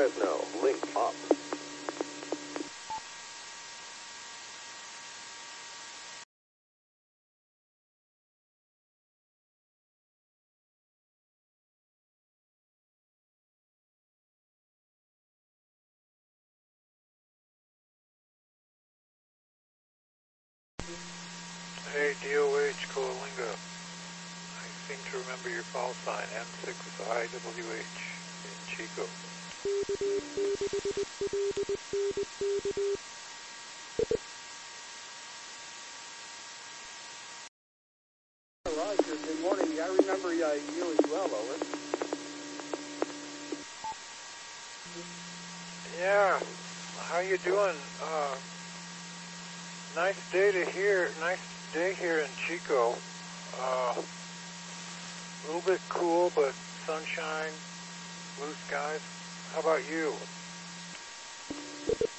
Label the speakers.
Speaker 1: Fresno. Link up.
Speaker 2: Hey, DOH Coalinga. I seem to remember your call sign, N6IWH in Chico.
Speaker 3: Roger, good morning. I remember you as well, over.
Speaker 2: Yeah, how you doing? Nice day here in Chico. A little bit cool, but sunshine, blue skies. How about you?